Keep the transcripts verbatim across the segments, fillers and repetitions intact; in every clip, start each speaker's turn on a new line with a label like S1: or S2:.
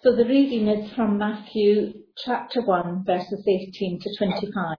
S1: So the reading is from Matthew chapter one, verses eighteen to twenty-five.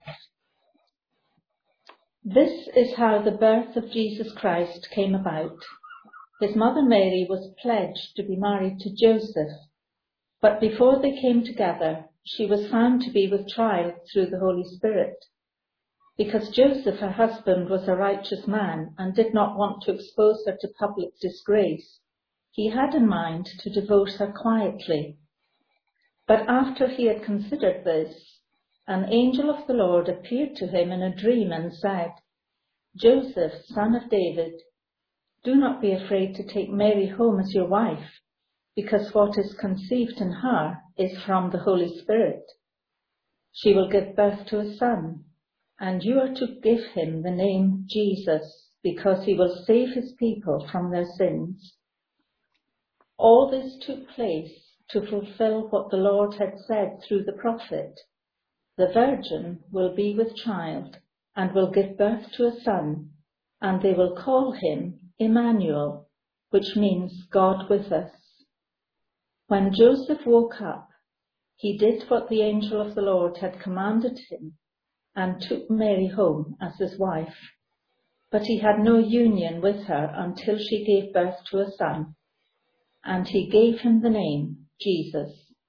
S1: This is how the birth of Jesus Christ came about. His mother Mary was pledged to be married to Joseph, but before they came together, she was found to be with child through the Holy Spirit. Because Joseph, her husband, was a righteous man and did not want to expose her to public disgrace, he had in mind to divorce her quietly. But after he had considered this, an angel of the Lord appeared to him in a dream and said, "Joseph, son of David, do not be afraid to take Mary home as your wife, because what is conceived in her is from the Holy Spirit. She will give birth to a son, and you are to give him the name Jesus, because he will save his people from their sins." All this took place to fulfill what the Lord had said through the prophet. The virgin will be with child and will give birth to a son, and they will call him Emmanuel, which means God with us. When Joseph woke up, he did what the angel of the Lord had commanded him and took Mary home as his wife. But he had no union with her until she gave birth to a son, and he gave him the name Jesus.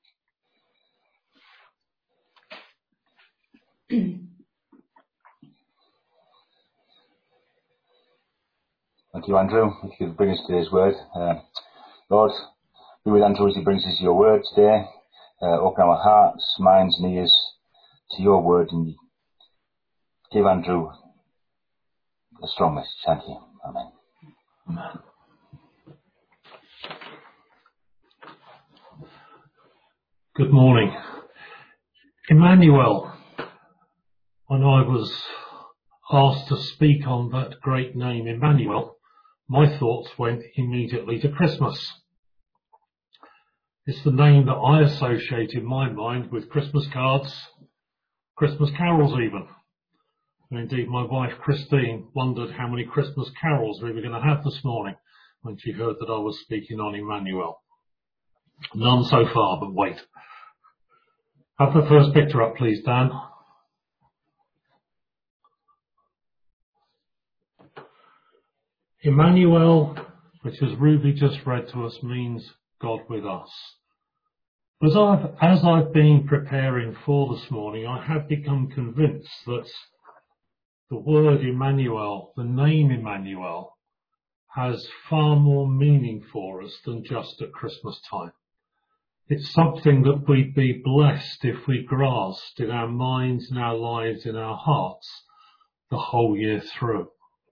S2: Thank you, Andrew. If you could bring us today's word. Uh, Lord, be with Andrew as he brings us your word today. Uh, open our hearts, minds and ears to your word, and give Andrew a strong message. Thank you. Amen.
S3: Amen. Good morning. Emmanuel. When I was asked to speak on that great name, Emmanuel, my thoughts went immediately to Christmas. It's the name that I associate in my mind with Christmas cards, Christmas carols even. And indeed, my wife Christine wondered how many Christmas carols we were going to have this morning when she heard that I was speaking on Emmanuel. None so far, but wait. Have the first picture up, please, Dan. Emmanuel, which as Ruby just read to us, means God with us. As I've, as I've been preparing for this morning, I have become convinced that the word Emmanuel, the name Emmanuel, has far more meaning for us than just at Christmas time. It's something that we'd be blessed if we grasped in our minds, in our lives, in our hearts the whole year through.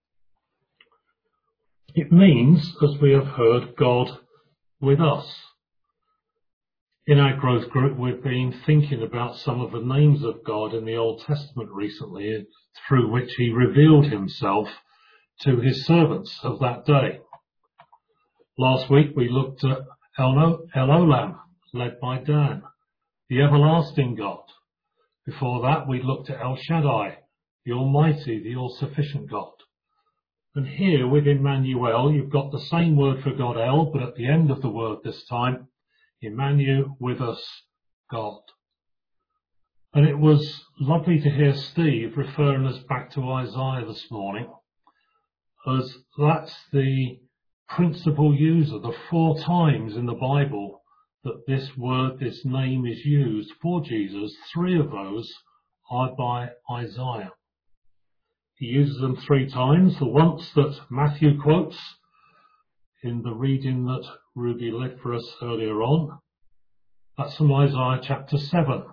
S3: It means, as we have heard, God with us. In our growth group, we've been thinking about some of the names of God in the Old Testament recently, through which he revealed himself to his servants of that day. Last week we looked at El Olam, led by Dan, the everlasting God. Before that we looked at El Shaddai, the Almighty, the all-sufficient God. And here with Emmanuel, you've got the same word for God, El, but at the end of the word this time, Emmanuel, with us, God. And it was lovely to hear Steve referring us back to Isaiah this morning, as that's the principal user, the four times in the Bible that this word, this name is used for Jesus. Three of those are by Isaiah. He uses them three times. The once that Matthew quotes in the reading that Ruby led for us earlier on. That's from Isaiah chapter seven.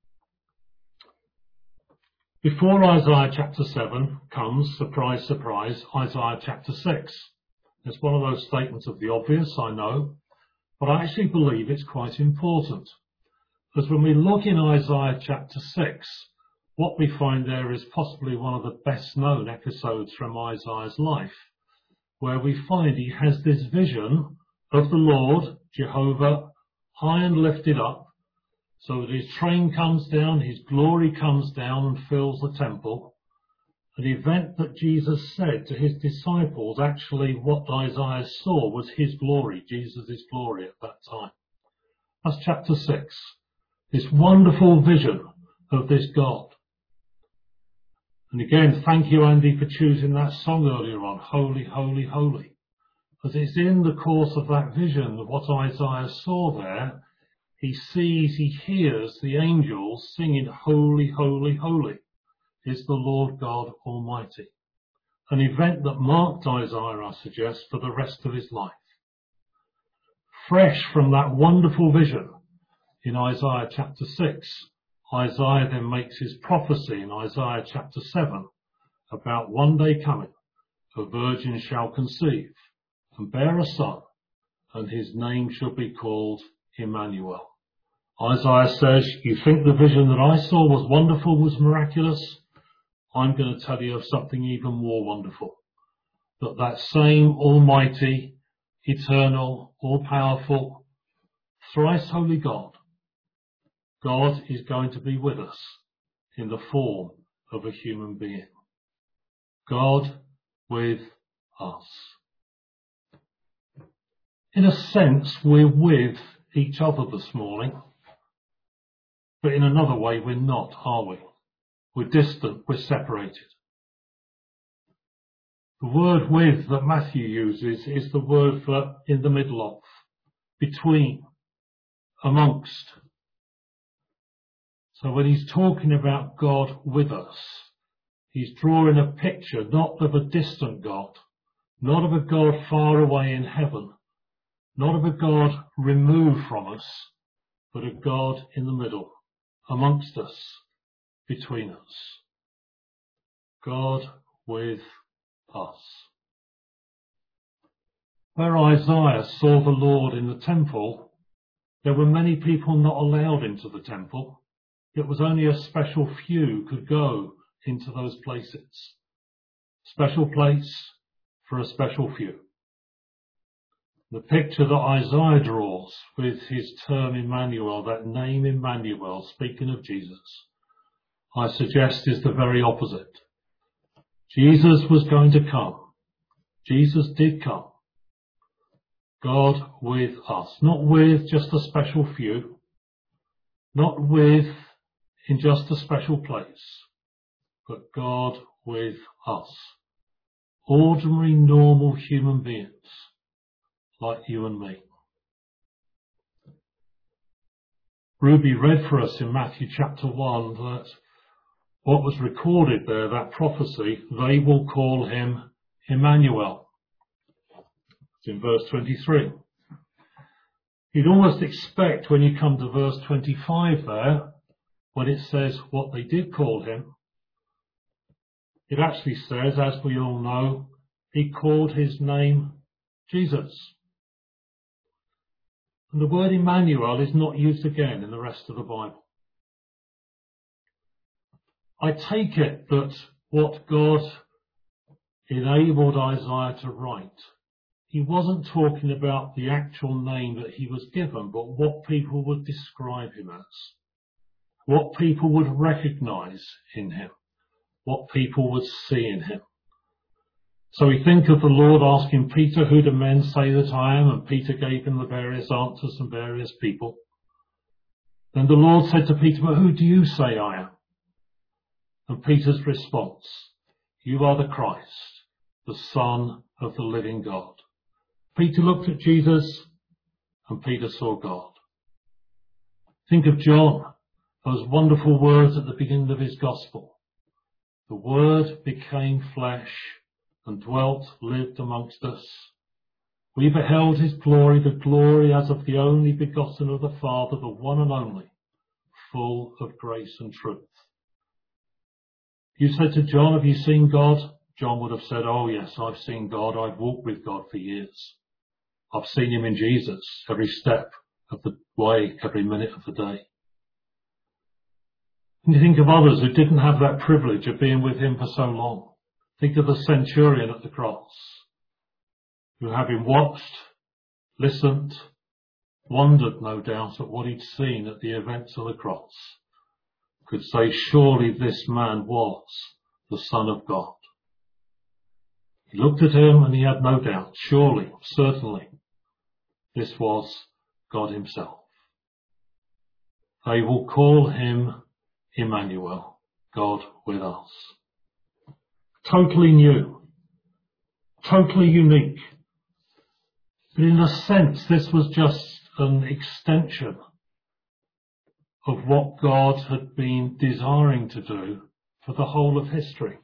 S3: Before Isaiah chapter seven comes, surprise, surprise, Isaiah chapter six. It's one of those statements of the obvious, I know, but I actually believe it's quite important. Because when we look in Isaiah chapter six, what we find there is possibly one of the best known episodes from Isaiah's life, where we find he has this vision of the Lord, Jehovah, high and lifted up, so that his train comes down, his glory comes down and fills the temple. An event that Jesus said to his disciples, actually what Isaiah saw was his glory, Jesus' glory at that time. That's chapter six. This wonderful vision of this God. And again, thank you, Andy, for choosing that song earlier on, Holy, Holy, Holy. Because it's in the course of that vision of what Isaiah saw there. He sees, he hears the angels singing, Holy, Holy, Holy is the Lord God Almighty. An event that marked Isaiah, I suggest, for the rest of his life. Fresh from that wonderful vision in Isaiah chapter six, Isaiah then makes his prophecy in Isaiah chapter seven about one day coming, a virgin shall conceive and bear a son, and his name shall be called Emmanuel. Isaiah says, you think the vision that I saw was wonderful, was miraculous? I'm going to tell you of something even more wonderful. That that same almighty, eternal, all-powerful, thrice holy God, God is going to be with us in the form of a human being. God with us. In a sense, we're with each other this morning, but in another way we're not, are we? We're distant, we're separated. The word with that Matthew uses is the word for in the middle of, between, amongst. So when he's talking about God with us, he's drawing a picture not of a distant God, not of a God far away in heaven, not of a God removed from us, but a God in the middle, amongst us, between us. God with us. Where Isaiah saw the Lord in the temple, there were many people not allowed into the temple. It was only a special few could go into those places. Special place for a special few. The picture that Isaiah draws with his term Emmanuel, that name Emmanuel, speaking of Jesus, I suggest is the very opposite. Jesus was going to come. Jesus did come. God with us. Not with just a special few. Not with in just a special place. But God with us. Ordinary, normal human beings. Like you and me. Ruby read for us in Matthew chapter one that what was recorded there, that prophecy, they will call him Emmanuel. It's in verse twenty-three. You'd almost expect when you come to verse twenty-five there, when it says what they did call him, it actually says, as we all know, he called his name Jesus. And the word Emmanuel is not used again in the rest of the Bible. I take it that what God enabled Isaiah to write, he wasn't talking about the actual name that he was given, but what people would describe him as, what people would recognize in him, what people would see in him. So we think of the Lord asking Peter, who do men say that I am? And Peter gave him the various answers from various people. Then the Lord said to Peter, but who do you say I am? And Peter's response, you are the Christ, the Son of the living God. Peter looked at Jesus and Peter saw God. Think of John, those wonderful words at the beginning of his gospel. The Word became flesh and dwelt, lived amongst us. We beheld his glory, the glory as of the only begotten of the Father, the one and only, full of grace and truth. You said to John, have you seen God? John would have said, oh yes, I've seen God. I've walked with God for years. I've seen him in Jesus every step of the way, every minute of the day. And you think of others who didn't have that privilege of being with him for so long. Think of the centurion at the cross, who having watched, listened, wondered no doubt at what he'd seen at the events of the cross, could say, surely this man was the Son of God. He looked at him and he had no doubt, surely, certainly, this was God himself. They will call him Emmanuel, God with us. Totally new, totally unique. But in a sense, this was just an extension of what God had been desiring to do for the whole of history.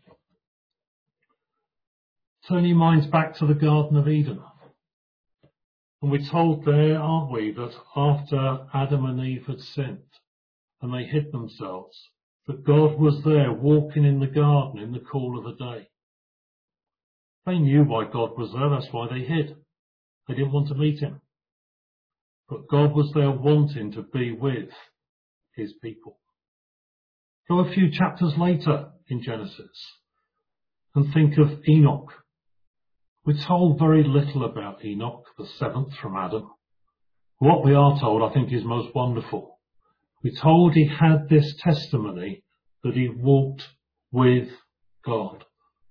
S3: Turn your minds back to the Garden of Eden. And we're told there, aren't we, that after Adam and Eve had sinned and they hid themselves, that God was there walking in the garden in the cool of the day. They knew why God was there, that's why they hid. They didn't want to meet him. But God was there wanting to be with his people. Go a few chapters later in Genesis and think of Enoch. We're told very little about Enoch, the seventh from Adam. What we are told, I think, is most wonderful. We're told he had this testimony that he walked with God.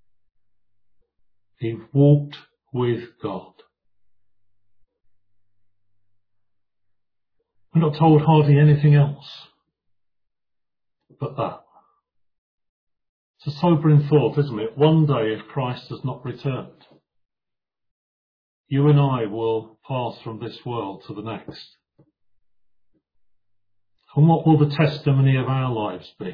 S3: He walked with God. We're not told hardly anything else but that. It's a sobering thought, isn't it? One day, if Christ has not returned, you and I will pass from this world to the next. And what will the testimony of our lives be?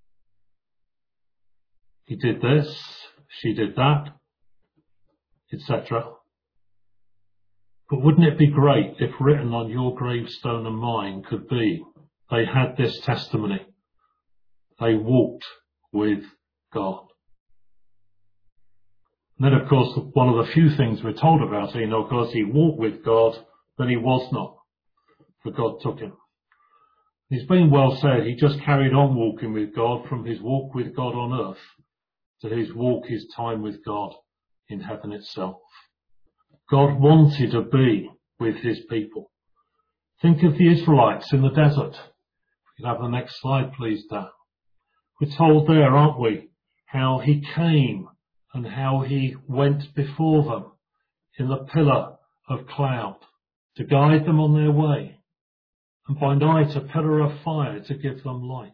S3: He did this, she did that, et cetera. But wouldn't it be great if written on your gravestone and mine could be, they had this testimony. They walked with God. And then, of course, one of the few things we're told about Enoch was he walked with God, then he was not, for God took him. It's been well said, he just carried on walking with God from his walk with God on earth to his walk, his time with God in heaven itself. God wanted to be with his people. Think of the Israelites in the desert. If you could have the next slide, please, Dan. We're told there, aren't we, how he came and how he went before them in the pillar of cloud to guide them on their way, and by night a pillar of fire to give them light.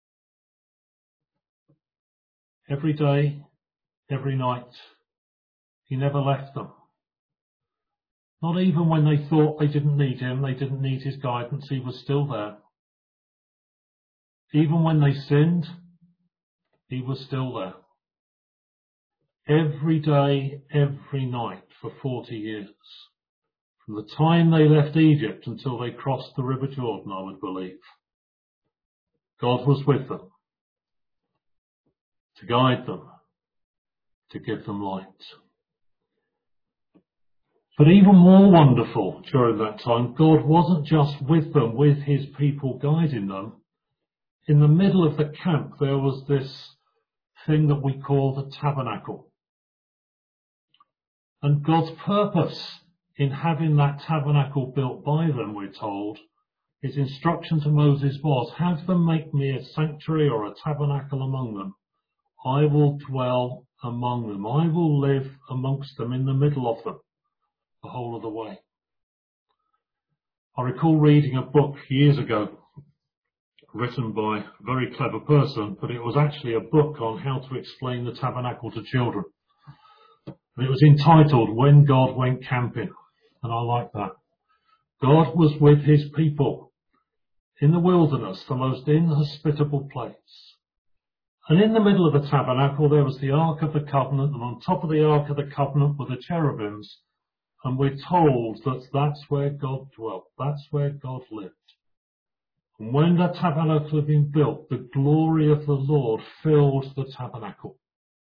S3: Every day, every night, he never left them. Not even when they thought they didn't need him, they didn't need his guidance, he was still there. Even when they sinned, he was still there. Every day, every night for forty years. From the time they left Egypt until they crossed the River Jordan, I would believe. God was with them, to guide them, to give them light. But even more wonderful during that time, God wasn't just with them, with his people guiding them. In the middle of the camp, there was this thing that we call the tabernacle. And God's purpose in having that tabernacle built by them, we're told, his instruction to Moses was, have them make me a sanctuary or a tabernacle among them. I will dwell among them. I will live amongst them, in the middle of them, the whole of the way. I recall reading a book years ago, written by a very clever person, but it was actually a book on how to explain the tabernacle to children. And it was entitled, When God Went Camping. And I like that. God was with his people in the wilderness, the most inhospitable place. And in the middle of the tabernacle, there was the Ark of the Covenant, and on top of the Ark of the Covenant were the cherubims. And we're told that that's where God dwelt. That's where God lived. And when that tabernacle had been built, the glory of the Lord filled the tabernacle.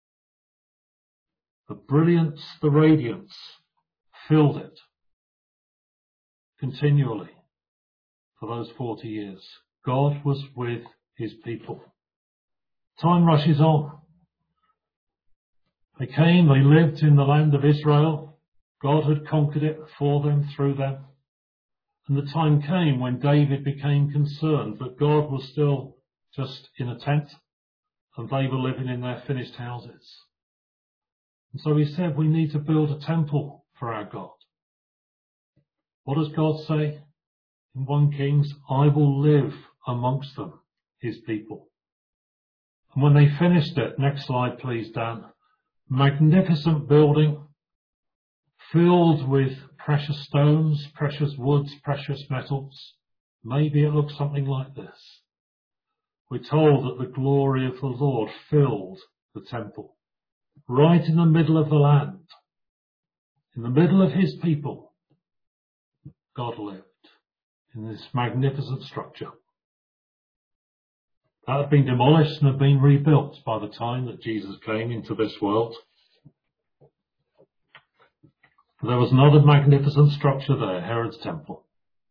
S3: The brilliance, the radiance filled it continually for those forty years. God was with his people. Time rushes on. They came, they lived in the land of Israel. God had conquered it for them, through them. And the time came when David became concerned that God was still just in a tent and they were living in their finished houses. And so he said, we need to build a temple for our God. What does God say? In First Kings, I will live amongst them, his people. And when they finished it, next slide please, Dan, magnificent building filled with precious stones, precious woods, precious metals. Maybe it looks something like this. We're told that the glory of the Lord filled the temple, right in the middle of the land, in the middle of his people. God lived in this magnificent structure. That had been demolished and had been rebuilt by the time that Jesus came into this world. There was another magnificent structure there, Herod's temple.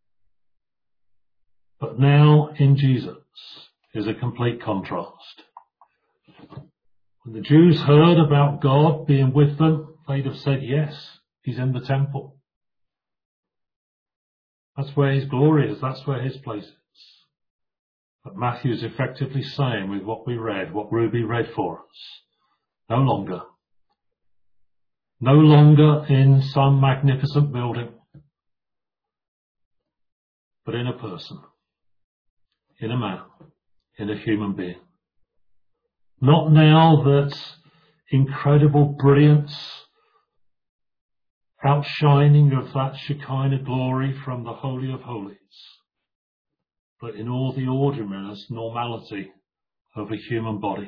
S3: But now in Jesus is a complete contrast. When the Jews heard about God being with them, they'd have said, yes, he's in the temple. That's where his glory is, that's where his place is. But Matthew is effectively saying with what we read, what Ruby read for us, no longer. No longer in some magnificent building, but in a person, in a man, in a human being. Not now that incredible brilliance, outshining of that Shekinah glory from the Holy of Holies, but in all the ordinariness, normality of a human body.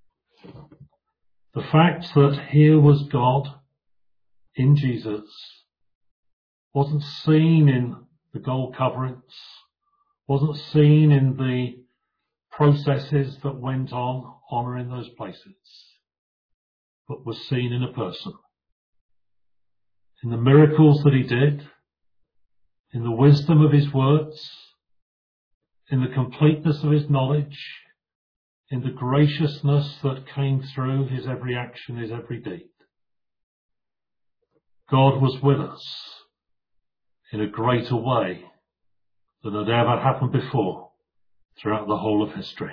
S3: The fact that here was God in Jesus wasn't seen in the gold coverings, wasn't seen in the processes that went on honouring those places, but was seen in a person, in the miracles that he did, in the wisdom of his words, in the completeness of his knowledge, in the graciousness that came through his every action, his every deed. God was with us in a greater way than had ever happened before throughout the whole of history.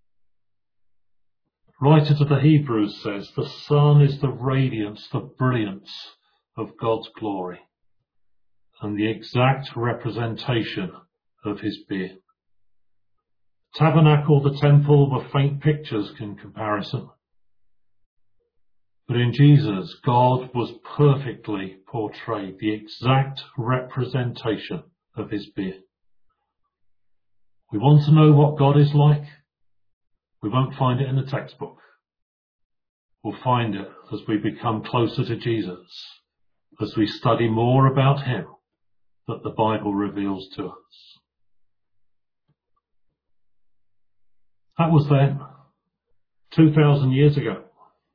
S3: Writer to the Hebrews says, the Son is the radiance, the brilliance of God's glory and the exact representation of his being. Tabernacle, the temple were faint pictures in comparison. But in Jesus, God was perfectly portrayed, the exact representation of his being. We want to know what God is like. We won't find it in the textbook. We'll find it as we become closer to Jesus, as we study more about him that the Bible reveals to us. That was then, two thousand years ago.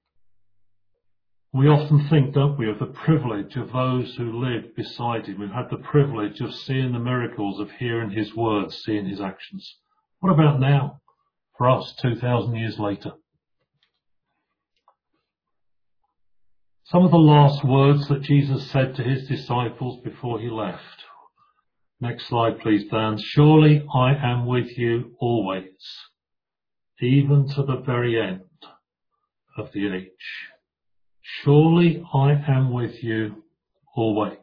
S3: We often think, don't we, of the privilege of those who lived beside him, who had the privilege of seeing the miracles, of hearing his words, seeing his actions. What about now, for us, two thousand years later? Some of the last words that Jesus said to his disciples before he left. Next slide, please, Dan. Surely I am with you always, even to the very end of the age. Surely I am with you always.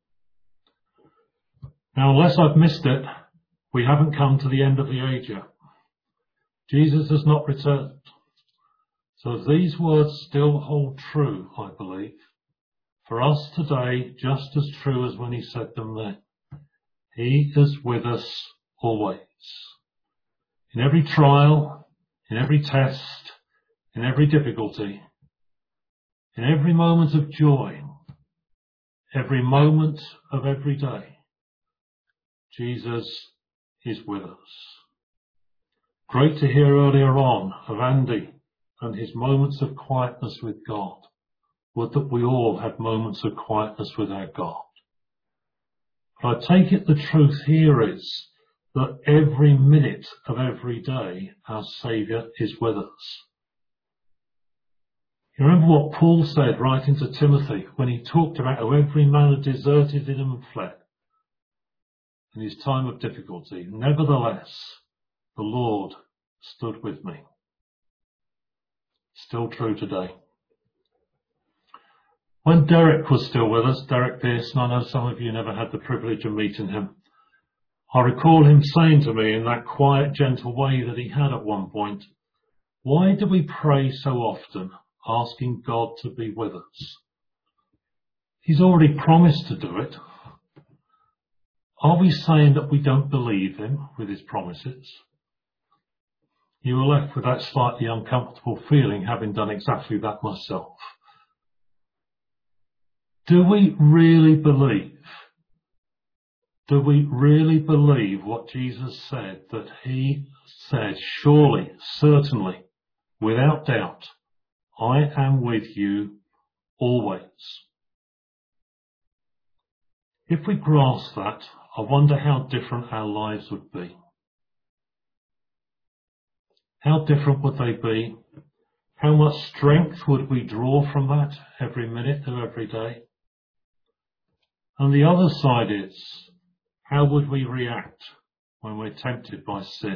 S3: Now, unless I've missed it, we haven't come to the end of the age yet. Jesus has not returned. So these words still hold true, I believe, for us today, just as true as when he said them then. He is with us always. In every trial, in every test, in every difficulty, in every moment of joy, every moment of every day, Jesus is with us. Great to hear earlier on of Andy and his moments of quietness with God. Would that we all had moments of quietness with our God. But I take it the truth here is that every minute of every day our Saviour is with us. You remember what Paul said writing to Timothy when he talked about how every man had deserted him and fled in his time of difficulty. Nevertheless, the Lord stood with me. Still true today. When Derek was still with us, Derek Pearson, I know some of you never had the privilege of meeting him. I recall him saying to me in that quiet, gentle way that he had at one point, why do we pray so often, asking God to be with us? He's already promised to do it. Are we saying that we don't believe him with his promises? You were left with that slightly uncomfortable feeling, having done exactly that myself. Do we really believe? Do we really believe what Jesus said, that he said, surely, certainly, without doubt, I am with you always? If we grasp that, I wonder how different our lives would be. How different would they be? How much strength would we draw from that every minute of every day? And the other side is, how would we react when we're tempted by sin?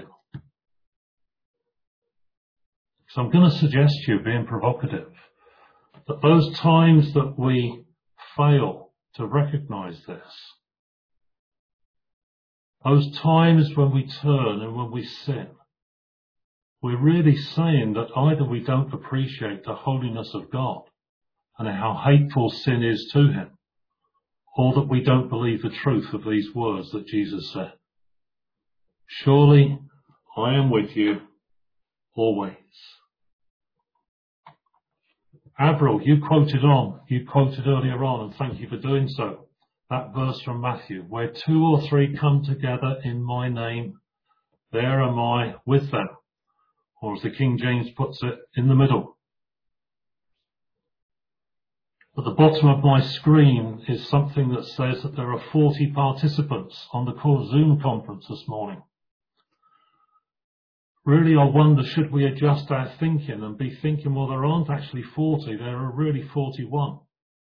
S3: So I'm going to suggest to you, being provocative, that those times that we fail to recognize this, those times when we turn and when we sin, we're really saying that either we don't appreciate the holiness of God and how hateful sin is to him, or that we don't believe the truth of these words that Jesus said. Surely I am with you always. Avril, you quoted on, you quoted earlier on, and thank you for doing so, that verse from Matthew, where two or three come together in my name, there am I with them. Or as the King James puts it, in the middle. At the bottom of my screen is something that says that there are forty participants on the core Zoom conference this morning. Really, I wonder, should we adjust our thinking and be thinking, well, there aren't actually forty, there are really forty-one.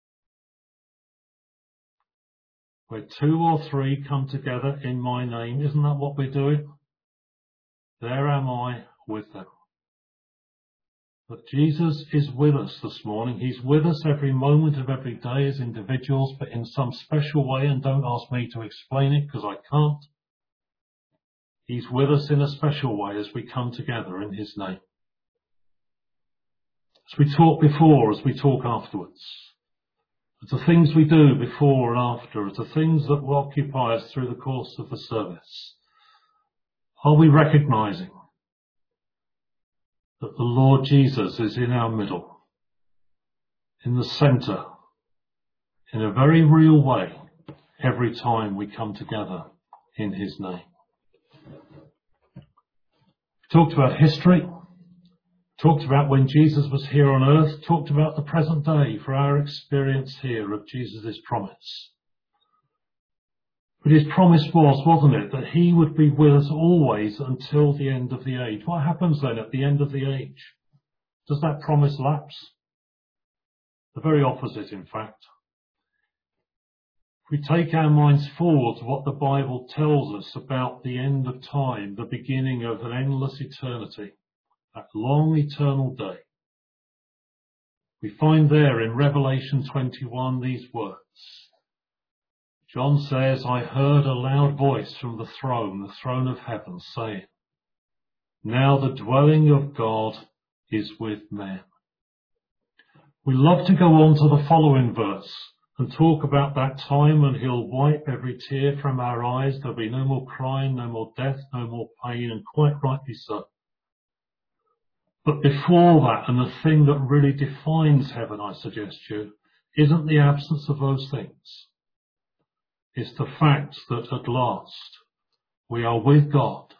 S3: Where two or three come together in my name, isn't that what we're doing? There am I with them. But Jesus is with us this morning. He's with us every moment of every day as individuals, but in some special way, and don't ask me to explain it because I can't. He's with us in a special way as we come together in his name. As we talk before, as we talk afterwards, as the things we do before and after, as the things that will occupy us through the course of the service, are we recognizing that the Lord Jesus is in our middle, in the centre, in a very real way, every time we come together in his name? We talked about history, talked about when Jesus was here on earth, talked about the present day for our experience here of Jesus' promise. But his promise was, wasn't it, that he would be with us always until the end of the age. What happens then at the end of the age? Does that promise lapse? The very opposite, in fact. If we take our minds forward to what the Bible tells us about the end of time, the beginning of an endless eternity, that long eternal day, we find there in Revelation twenty-one these words. John says, I heard a loud voice from the throne, the throne of heaven, saying, now the dwelling of God is with men. We love to go on to the following verse and talk about that time when he'll wipe every tear from our eyes. There'll be no more crying, no more death, no more pain, and quite rightly so. But before that, and the thing that really defines heaven, I suggest to you, isn't the absence of those things. It's the fact that at last we are with God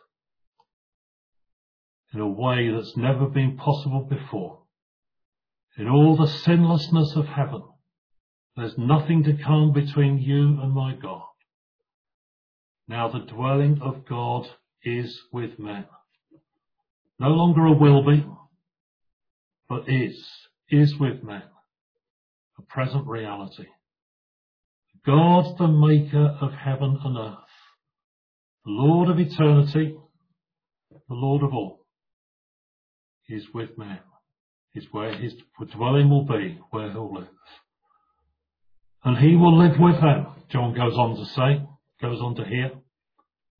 S3: in a way that's never been possible before. In all the sinlessness of heaven, there's nothing to come between you and my God. Now the dwelling of God is with men. No longer a will be, but is, is with men. A present reality. God, the maker of heaven and earth, the Lord of eternity, the Lord of all, is with men, is where his dwelling will be, where he'll live. And he will live with them, John goes on to say, goes on to hear.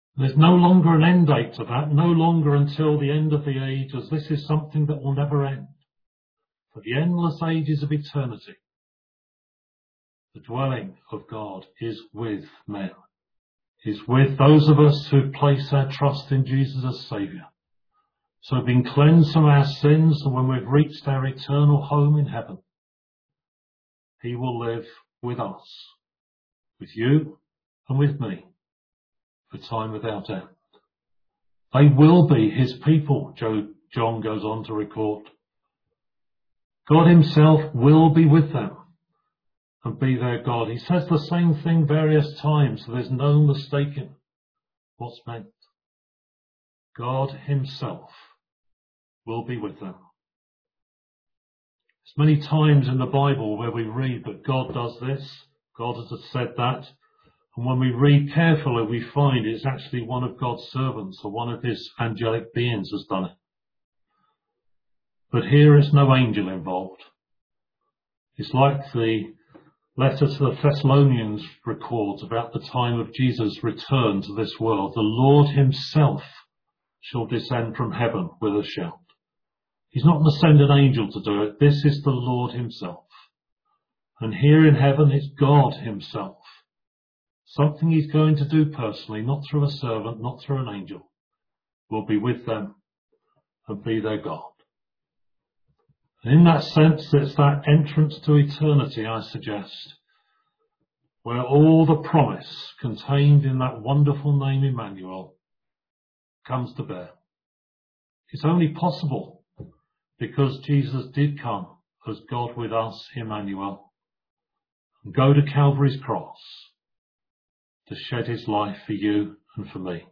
S3: There's no longer an end date to that, no longer until the end of the age, as this is something that will never end. For the endless ages of eternity, the dwelling of God is with men, is with those of us who place our trust in Jesus as Saviour. So being cleansed from our sins, and when we've reached our eternal home in heaven, he will live with us, with you and with me, for time without end. They will be his people, John goes on to record. God himself will be with them and be their God. He says the same thing various times, so there's no mistaking what's meant. God himself will be with them. There's many times in the Bible where we read that God does this, God has said that, and when we read carefully we find it's actually one of God's servants or one of his angelic beings has done it. But here is no angel involved. It's like the letter to the Thessalonians records about the time of Jesus' return to this world. The Lord himself shall descend from heaven with a shout. He's not going to send an angel to do it. This is the Lord himself. And here in heaven it's God himself. Something he's going to do personally, not through a servant, not through an angel, will be with them and be their God. And in that sense, it's that entrance to eternity, I suggest, where all the promise contained in that wonderful name Emmanuel comes to bear. It's only possible because Jesus did come as God with us, Emmanuel, and go to Calvary's cross to shed his life for you and for me.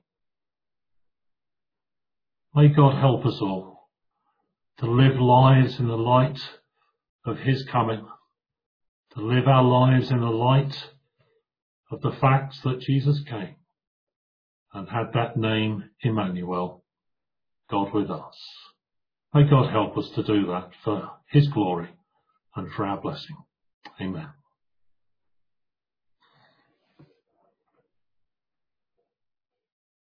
S3: May God help us all to live lives in the light of his coming, to live our lives in the light of the facts that Jesus came and had that name Emmanuel, God with us. May God help us to do that for his glory and for our blessing. Amen.